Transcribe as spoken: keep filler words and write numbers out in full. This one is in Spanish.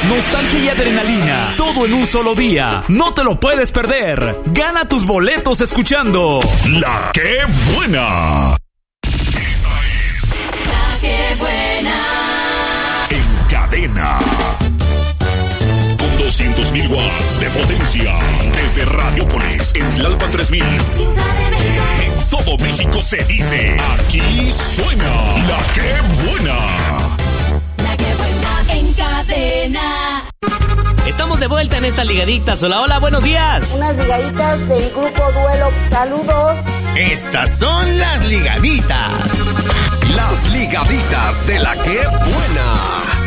nostalgia y adrenalina, todo en un solo día. No te lo puedes perder. Gana tus boletos escuchando La Qué Buena. Esta es La Qué Buena. En cadena. Con doscientos mil watts de potencia. Desde Radiopolis, en Tlalpan tres mil. En todo México se dice, aquí suena La Qué Buena. La Qué Buena en cadena. Estamos de vuelta en estas ligaditas. Hola, hola, buenos días. Unas ligaditas del grupo Duelo. Saludos. Estas son las ligaditas. Las ligaditas de La Qué Buena.